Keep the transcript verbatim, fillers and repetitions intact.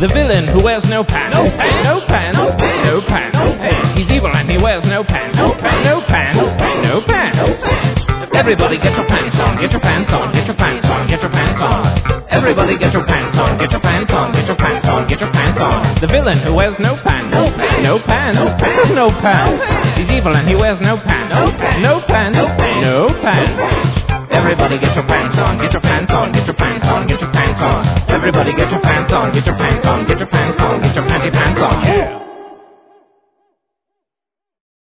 The villain who wears no pants. No pants. No pants. No pants. No pants. No pants. He's evil and he wears no pants. No pants. No pants. No pants. No pants. Everybody get your pants on. Get your pants on. Get your pants on. Get your pants on. Everybody get your pants on. Get your pants on. Get your pants on. Get your pants on. The villain who wears no pants. No pants. No pants. No pants. No pants. He's evil and he wears no pants. No pants. No pants. No pants. Everybody get your pants on, get your pants on, get your pants on, get your pants on. Everybody get your pants on, get your pants on, get your pants on, get your panty pants on. Yeah.